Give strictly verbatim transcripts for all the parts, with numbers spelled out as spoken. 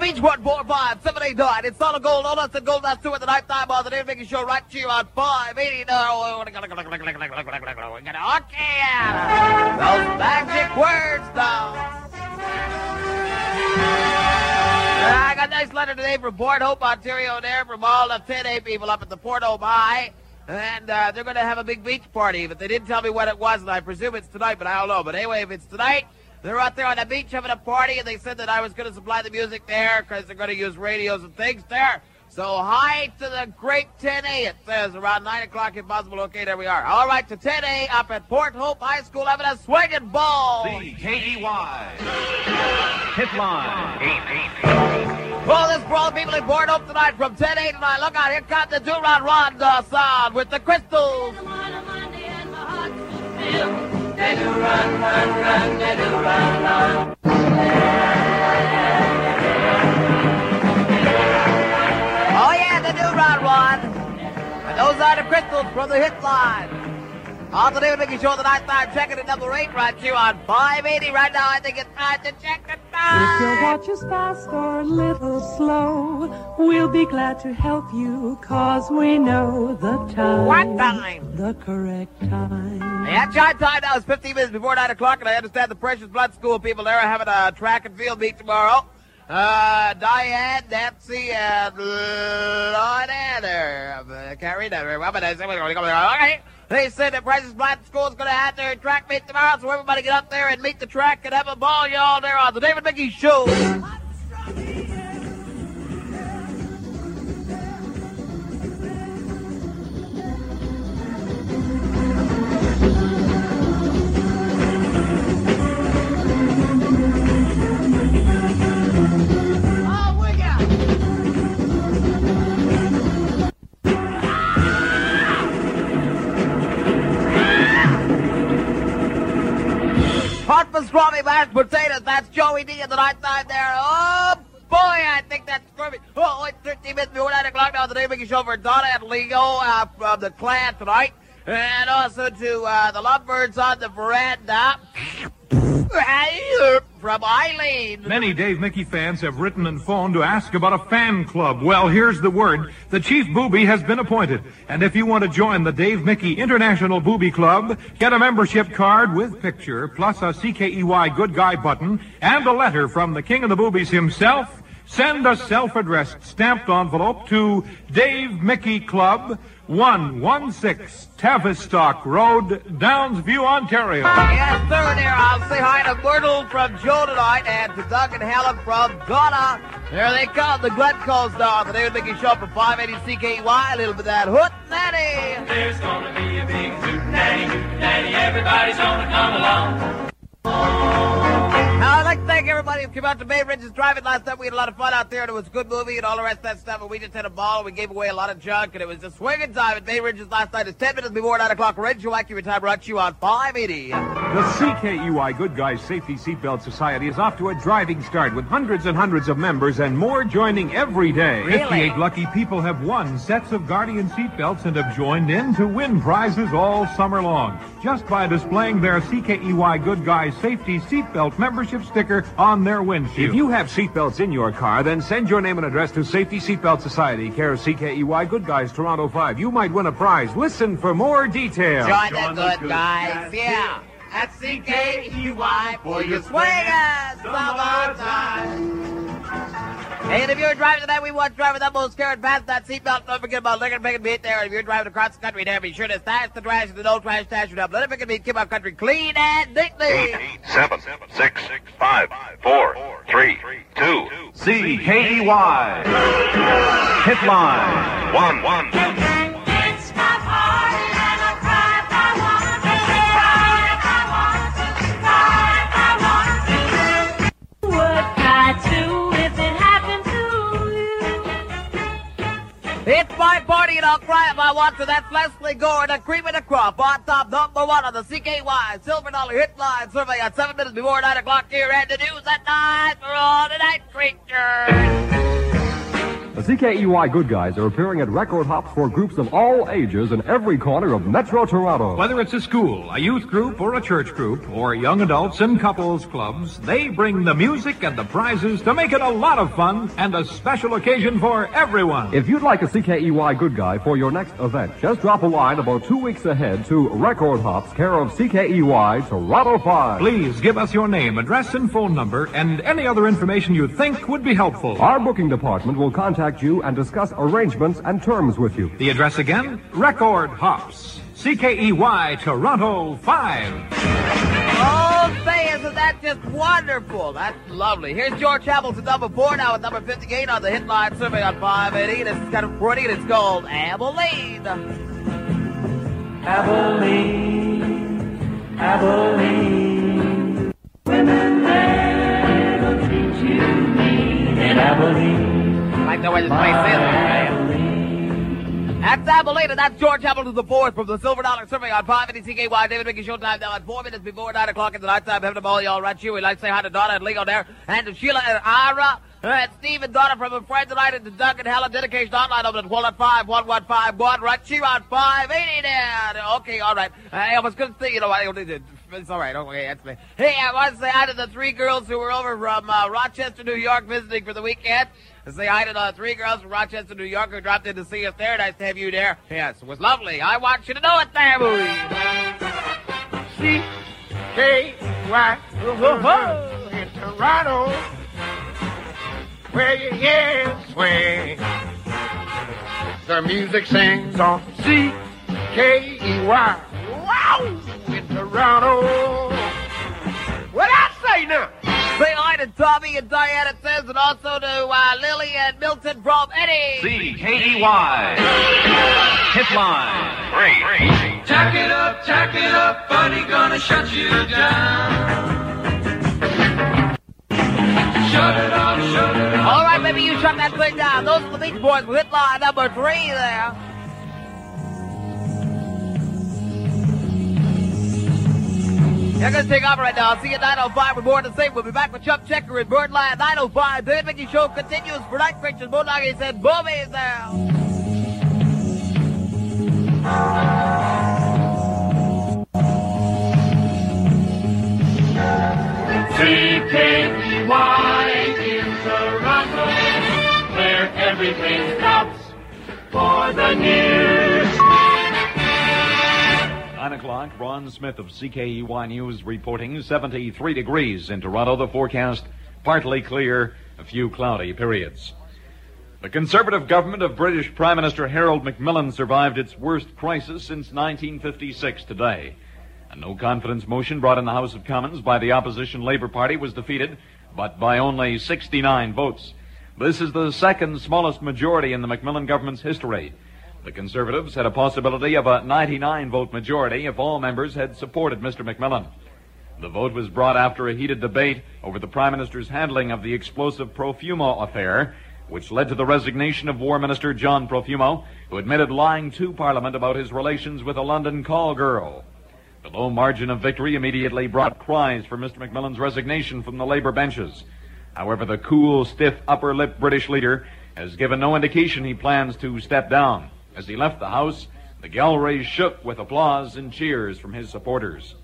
Beach, one four five seven eight nine. It's Solid Gold, all us and Gold Dust two at the night time on the Dave Mickey Show right here on five eighty. Okay, those magic words now. I got a nice letter today from Port Hope, Ontario, there from all the ten A people up at the Port Hope High. And uh, they're going to have a big beach party, but they didn't tell me what it was, and I presume it's tonight, but I don't know. But anyway, if it's tonight, they're out there on the beach having a party, and they said that I was going to supply the music there because they're going to use radios and things there. So hi to the great ten A, it says, around nine o'clock if possible. Okay, there we are. All right, to ten A up at Port Hope High School having a swinging ball. C K E Y. Hitline. Well, this for all the people in Port Hope tonight from ten A tonight. Look out, here comes the Duran Ronda sound with the Crystals. They do run, run, run, they do run, run. Oh yeah, they do run, run. And those are the Crystals from the hit line. On the David Mickey Show tonight time, checking at number eight right here on five eighty right now. I think it's time to check it out. If your watch is fast or a little slow, we'll be glad to help you, cause we know the time. What time? The correct time. Yeah, chime time now is fifteen minutes before nine o'clock, and I understand the Precious Blood School people there are having a track and field meet tomorrow. Uh, Diane, Nancy, and Lord Anna. I can't read that very well, but I said we're going to go there. Okay. They said that Precious Blood School is going to have their track meet tomorrow, so everybody get up there and meet the track and have a ball, y'all, there on the David Mickey Show. Hot pastrami mashed potatoes, that's Joey D at the night time there. Oh, boy, I think that's scrumpy. Oh, it's thirteen minutes before nine o'clock now. The Dave Mickey Show for Donna and Leo uh, from the Clan tonight. And also to uh, the lovebirds on the veranda. From Eileen. Many Dave Mickey fans have written and phoned to ask about a fan club. Well, here's the word. The Chief Booby has been appointed. And if you want to join the Dave Mickey International Booby Club, get a membership card with picture, plus a C K E Y Good Guy button, and a letter from the King of the Boobies himself. Send a self-addressed stamped envelope to Dave Mickey Club, one one six Tavistock Road, Downsview, Ontario. Yes, sir, there. I'll say hi to Myrtle from Joe tonight and to Doug and Helen from Ghana. There they come, the Glencos now. The David Mickey Show from five eighty C K E Y. A little bit of that hoot nanny. There's gonna be a big hoot nanny, hoot nanny. Everybody's gonna come along. Now, I'd like to thank everybody who came out to Bay Ridge's Drive-In last night. We had a lot of fun out there, and it was a good movie and all the rest of that stuff, and we just had a ball, and we gave away a lot of junk, and it was just swinging time at Bay Ridge's last night. It's ten minutes before nine o'clock. Red Show Accurate Time brought to you on five eighty. The C K E Y Good Guys Safety Seatbelt Society is off to a driving start with hundreds and hundreds of members and more joining every day. Really? fifty-eight lucky people have won sets of Guardian seatbelts and have joined in to win prizes all summer long, just by displaying their C K E Y Good Guys Safety Seatbelt membership sticker on their windshield. If you have seatbelts in your car, then send your name and address to Safety Seatbelt Society, care of C K E Y Good Guys, Toronto five. You might win a prize. Listen for more details. Join the good guys, yeah. At C K E Y for your swingers summertime. And if you're driving tonight, we want driving that most scared past that seatbelt. Don't forget about Liquor Pick and Beat there. And if you're driving across the country there, be sure to stash the trash and the no trash stash it up. Let it pick and beat, keep our country clean and neatly. Eight, seven, six, five, four, three, two, C K E Y. Hitline. one, one. It's my party and I cry if I want to. Cry if I want to. Cry if I want to. Would cry too if it happened to you. It's my party and I'll cry if I want to. That's Leslie Gore, the cream of the crop, on top number one on the C K Y Silver Dollar Hit Line survey at seven minutes before nine o'clock here, and the news at nine for all the night creatures. The C K E Y Good Guys are appearing at record hops for groups of all ages in every corner of Metro Toronto. Whether it's a school, a youth group, or a church group, or young adults and couples clubs, they bring the music and the prizes to make it a lot of fun and a special occasion for everyone. If you'd like a C K E Y Good Guy for your next event, just drop a line about two weeks ahead to Record Hops, care of C K E Y, Toronto five. Please give us your name, address, and phone number, and any other information you think would be helpful. Our booking department will contact you and discuss arrangements and terms with you. The address again, Record Hops, C K E Y, Toronto five. Oh, say, isn't that just wonderful? That's lovely. Here's George Hamilton, number four, now at number fifty-eight on the hit line survey on five eighty. This is kind of pretty, and it's called Abilene. Abilene, Abilene, women never treat you mean in Abilene. I like the way this place is. That's Abilene, and that's George Hamilton the fourth from the Silver Dollar Survey on five eighty C K Y. David Mickey Showtime now at four minutes before nine o'clock in the nighttime. Heaven to all y'all right here. We'd like to say hi to Donna and Leo there, and to Sheila and Ira, and Steve and Donna from a friend tonight, and to Doug and Helen. Dedication hotline over at one one five, one one five one, right here on five eighty there. Okay, all right. I was going to say, you know what, it's all right. Okay, that's me. Hey, I want to say hi to the three girls who were over from uh, Rochester, New York, visiting for the weekend. And say hi to the three girls from Rochester, New York, who dropped in to see us there. Nice to have you there. Yes, it was lovely. I want you to know it there, movie. C K Y in Toronto, where you hear it swing. The music sings on C K E Y. Wow! In Toronto. What I say now? Say hi to Tommy and Diane, it says, and also to uh, Lily and Milton from Eddie. C K E Y. Hitline. Three. Tack it up, tack it up, buddy, gonna shut you down. Shut it up, shut it up. All right, baby, you shut that thing down. Those are the Beach Boys with Hitline number three there. They're going to take off right now. I'll see you at nine oh five with more to say. We'll be back with Chuck Checker and Birdland nine oh five. The Mickey Show continues for Night Creatures. Moondoggy said, boobies now. C K E Y in Toronto, where everything stops for the news. Nine o'clock, Ron Smith of C K E Y News reporting seventy-three degrees in Toronto. The forecast, partly clear, a few cloudy periods. The Conservative government of British Prime Minister Harold Macmillan survived its worst crisis since nineteen fifty-six today. A no-confidence motion brought in the House of Commons by the opposition Labour Party was defeated, but by only sixty-nine votes. This is the second smallest majority in the Macmillan government's history. The Conservatives had a possibility of a ninety-nine vote majority if all members had supported Mister Macmillan. The vote was brought after a heated debate over the Prime Minister's handling of the explosive Profumo affair, which led to the resignation of War Minister John Profumo, who admitted lying to Parliament about his relations with a London call girl. The low margin of victory immediately brought cries for Mister Macmillan's resignation from the Labour benches. However, the cool, stiff, upper-lip British leader has given no indication he plans to step down. As he left the House, the gallery shook with applause and cheers from his supporters.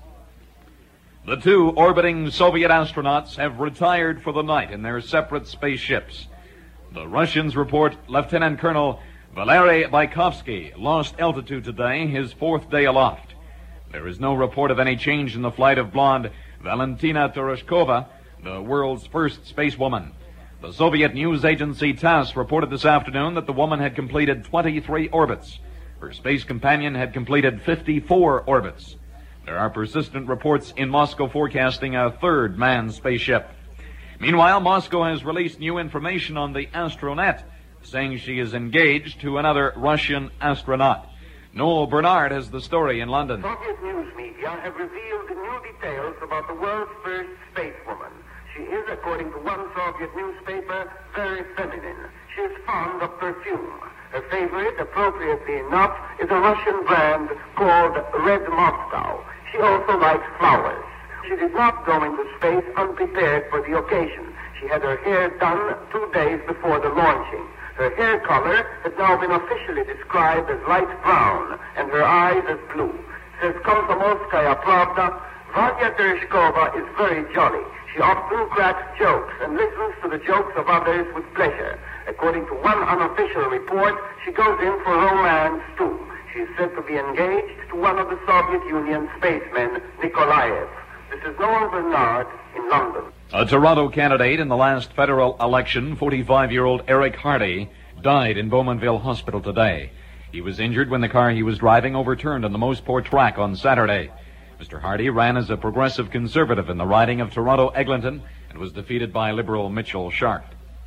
The two orbiting Soviet astronauts have retired for the night in their separate spaceships. The Russians report Lieutenant Colonel Valery Bykovsky lost altitude today, his fourth day aloft. There is no report of any change in the flight of blonde Valentina Tereshkova, the world's first spacewoman. The Soviet news agency TASS reported this afternoon that the woman had completed twenty-three orbits. Her space companion had completed fifty-four orbits. There are persistent reports in Moscow forecasting a third manned spaceship. Meanwhile, Moscow has released new information on the Astronet, saying she is engaged to another Russian astronaut. Noel Bernard has the story in London. Soviet news media have revealed new details about the world's first spacewoman. She is, according to one Soviet newspaper, very feminine. She is fond of perfume. Her favorite, appropriately enough, is a Russian brand called Red Moscow. She also likes flowers. She did not go into space unprepared for the occasion. She had her hair done two days before the launching. Her hair color has now been officially described as light brown, and her eyes as blue. Says Komsomolskaya Pravda, Varya Tereshkova is very jolly. She often cracks jokes and listens to the jokes of others with pleasure. According to one unofficial report, she goes in for romance, too. She is said to be engaged to one of the Soviet Union spacemen, Nikolaev. This is Noel Bernard in London. A Toronto candidate in the last federal election, forty-five-year-old Eric Hardy, died in Bowmanville Hospital today. He was injured when the car he was driving overturned on the Moseport track on Saturday. Mister Hardy ran as a progressive conservative in the riding of Toronto-Eglinton and was defeated by Liberal Mitchell Sharp.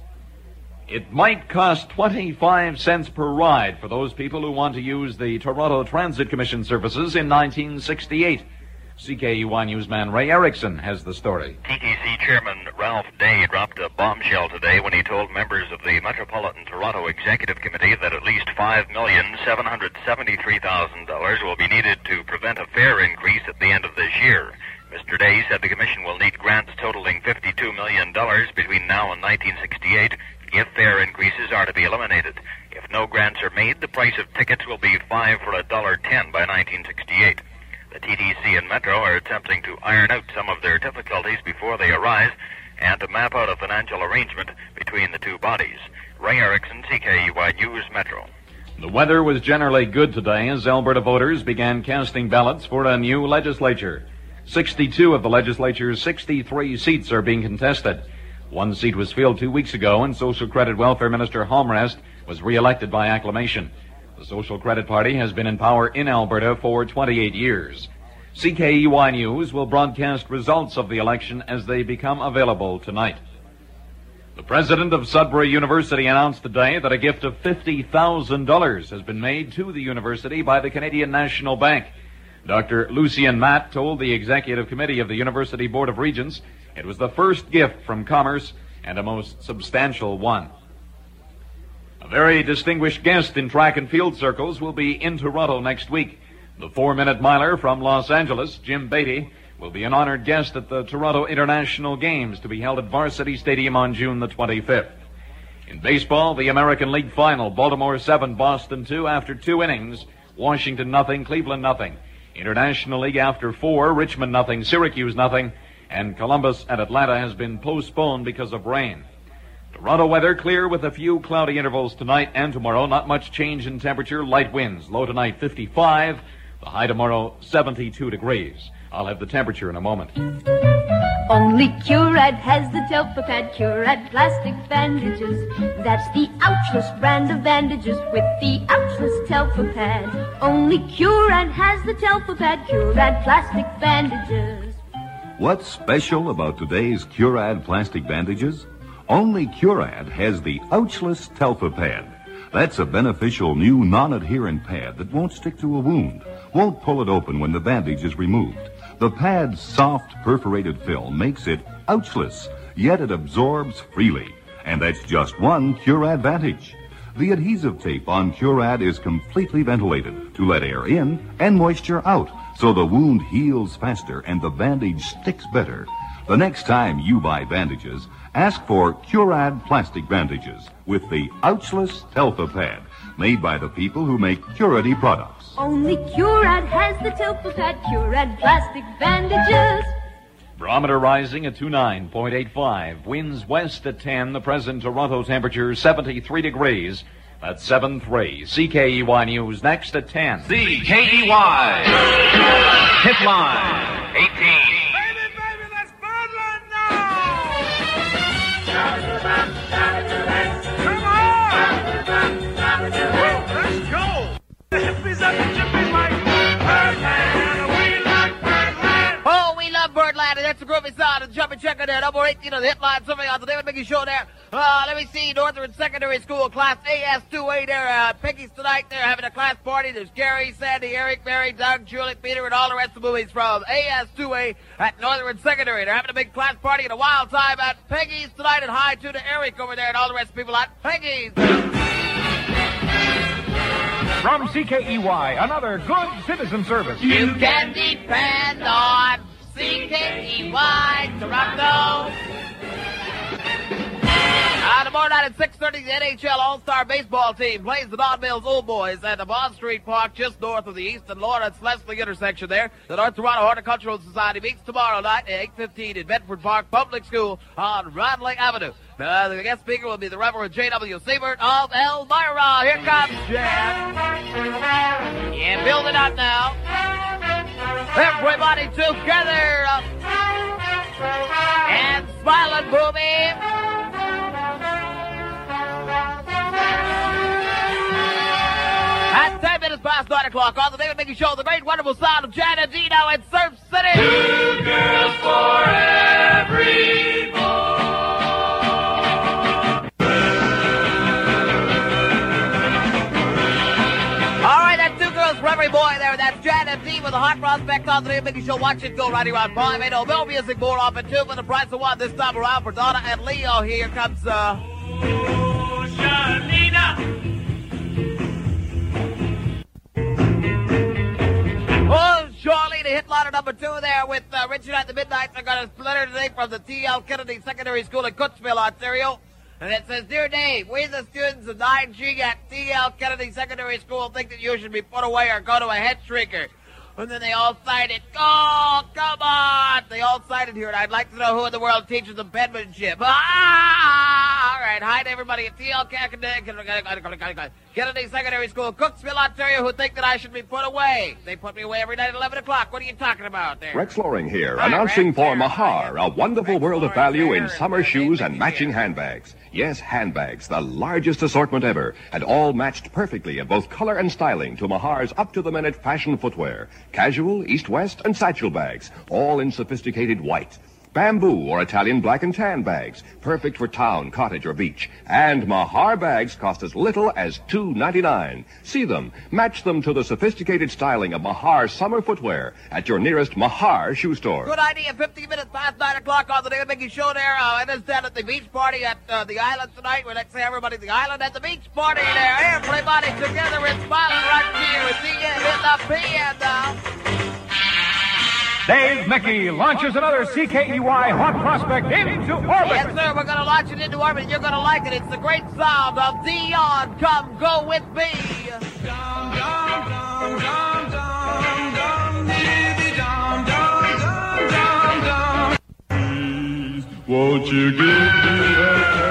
It might cost twenty-five cents per ride for those people who want to use the Toronto Transit Commission services in nineteen sixty-eight. C K E Y newsman Ray Erickson has the story. T T C Chairman Ralph Day dropped a bombshell today when he told members of the Metropolitan Toronto Executive Committee that at least five million seven hundred seventy-three thousand dollars will be needed to prevent a fare increase at the end of this year. Mister Day said the Commission will need grants totaling fifty-two million dollars between now and nineteen sixty-eight if fare increases are to be eliminated. If no grants are made, the price of tickets will be five for a dollar ten by nineteen sixty-eight. The T T C and Metro are attempting to iron out some of their difficulties before they arise and to map out a financial arrangement between the two bodies. Ray Erickson, C K E Y News, Metro. The weather was generally good today as Alberta voters began casting ballots for a new legislature. sixty-two of the legislature's sixty-three seats are being contested. One seat was filled two weeks ago, and Social Credit Welfare Minister Homrest was re-elected by acclamation. The Social Credit Party has been in power in Alberta for twenty-eight years. C K E Y News will broadcast results of the election as they become available tonight. The president of Sudbury University announced today that a gift of fifty thousand dollars has been made to the university by the Canadian National Bank. Doctor Lucien Matt told the Executive Committee of the University Board of Regents it was the first gift from Commerce and a most substantial one. A very distinguished guest in track and field circles will be in Toronto next week. The four-minute miler from Los Angeles, Jim Beatty, will be an honored guest at the Toronto International Games to be held at Varsity Stadium on June the twenty-fifth. In baseball, the American League Final, Baltimore seven, Boston two after two innings, Washington nothing, Cleveland nothing. International League after four, Richmond nothing, Syracuse nothing, and Columbus and Atlanta has been postponed because of rain. Toronto weather clear with a few cloudy intervals tonight and tomorrow. Not much change in temperature. Light winds. Low tonight fifty-five. The high tomorrow seventy-two degrees. I'll have the temperature in a moment. Only Curad has the Telfapad Curad plastic bandages. That's the ouchless brand of bandages with the ouchless Telfapad. Only Curad has the Telfapad Curad plastic bandages. What's special about today's Curad plastic bandages? Only Curad has the ouchless Telfapad. That's a beneficial new non-adherent pad that won't stick to a wound, won't pull it open when the bandage is removed. The pad's soft perforated film makes it ouchless, yet it absorbs freely. And that's just one Curad advantage. The adhesive tape on Curad is completely ventilated to let air in and moisture out, so the wound heals faster and the bandage sticks better. The next time you buy bandages, ask for Curad plastic bandages with the ouchless Telfapad, made by the people who make Curady products. Only Curad has the Telfapad Curad plastic bandages. Barometer rising at twenty-nine point eight five. Winds west at ten. The present Toronto temperature seventy-three degrees. That's seven three. C K E Y News next at ten. C K E Y. Hit line. eighteen. That's the groovy sound of the jumping checker there. Number eighteen on the hit line. Something on the David Mickey Show there. Uh, let me see. Northern Secondary School Class A S two A there. Uh, Pickies tonight. They're having a class party. There's Gary, Sandy, Eric, Mary, Doug, Julie, Peter, and all the rest of the movies from A S two A at Northern Secondary. They're having a big class party and a wild time at Peggy's tonight. And hi to the Eric over there and all the rest of the people at Peggy's. From C K E Y, another good citizen service. You can depend on C K E Y Toronto. Out of tomorrow night at six thirty, the N H L All-Star Baseball team plays the Don Mills Old Boys at the Bond Street Park just north of the East and Lawrence Leslie intersection there. The North Toronto Horticultural Society meets tomorrow night at eight fifteen in Bedford Park Public School on Radley Avenue. Uh, the guest speaker will be the Reverend J W Siebert of Elmira. Here comes Jan. Yeah, build it up now. Everybody together. And smiling, Booby. At ten minutes past nine o'clock on the David Mickey Show, the great wonderful sound of Jan and Dino in Surf City. Two girls for every boy. For every boy there, that's Jan and D with a hot prospect on the David Mickey Show. Watch it go right around five eighty. No music more often, two for the price of one this time around for Donna and Leo. Here comes, uh... Oh, Shalina. Oh, Charlie, the hit ladder number two there with uh, Richard at the Midnight. They're going to splinter today from the T L Kennedy Secondary School in Cooksville, Ontario. And it says, Dear Dave, we the students of nine G at T L Kennedy Secondary School think that you should be put away or go to a head shrinker. And then they all signed it. Oh, come on! They all signed it here, and I'd like to know who in the world teaches them penmanship. Ah! All right, hi to everybody at T L Kennedy Secondary School, Cooksville, Ontario, who think that I should be put away. They put me away every night at eleven o'clock. What are you talking about there? Rex Loring here, Hi, announcing Rex. for Mahar, a wonderful world of value in summer shoes and matching handbags. Yes, handbags, the largest assortment ever, and all matched perfectly in both color and styling to Mahar's up-to-the-minute fashion footwear. Casual, east-west, and satchel bags, all in sophisticated white. Bamboo or Italian black and tan bags, perfect for town, cottage, or beach. And Mahar bags cost as little as two dollars and ninety-nine cents. See them, match them to the sophisticated styling of Mahar summer footwear at your nearest Mahar shoe store. Good idea. fifteen minutes past nine o'clock on the David Mickey Show there. Uh, I understand at the beach party at uh, the island tonight. We'd like to say everybody at the island at the beach party there. Everybody together and smiling right here with the end in the P M now. Dave Mickey launches another C K E Y hot prospect into orbit. Yes, sir. We're going to launch it into orbit. You're going to like it. It's the great sound of Dion. Come go with me. Dum, dum, dum, dum, dum, dum, dee, dum, dum, dum, dum, dum. Won't you give me that?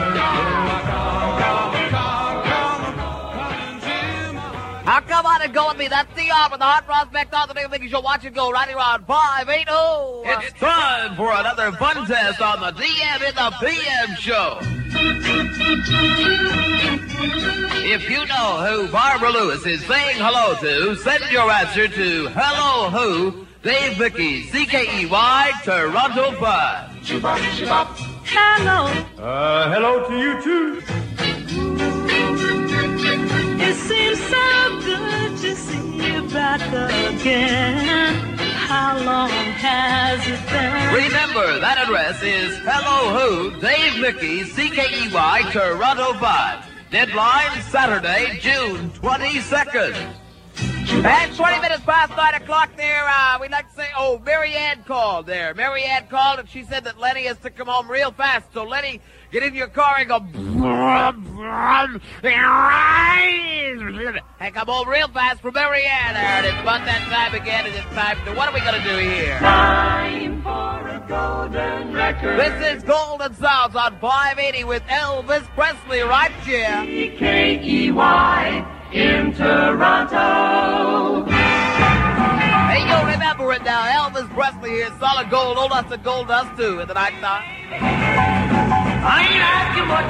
Now come on and go with me. That's Dion with the hot prospect on the David Mickey Show. Watch it go right around five eighty. It's time for another fun test on the D M in the P M Show. If you know who Barbara Lewis is saying hello to, send your answer to Hello Who, Dave Mickey, C K E Y, Toronto five. Hello. Uh, hello to you, too. It seems so good to see you back again. How long has it been? Remember, that address is Hello Who, Dave Mickey, C K E Y, Toronto five. Deadline Saturday, June twenty-second. And twenty minutes past nine o'clock there, uh, we'd like to say, oh, Mary Ann called there. Mary Ann called and she said that Lenny has to come home real fast. So Lenny, get in your car and go, and come home real fast for Mary Ann there. And it's about that time again, and it's time to, what are we going to do here? Time for a golden record. This is Golden Sounds on five eighty with Elvis Presley right here. C K E Y in Toronto. Hey, you remember it now. Elvis Presley here, solid gold, old us and gold dust too in the night time. I ain't asking what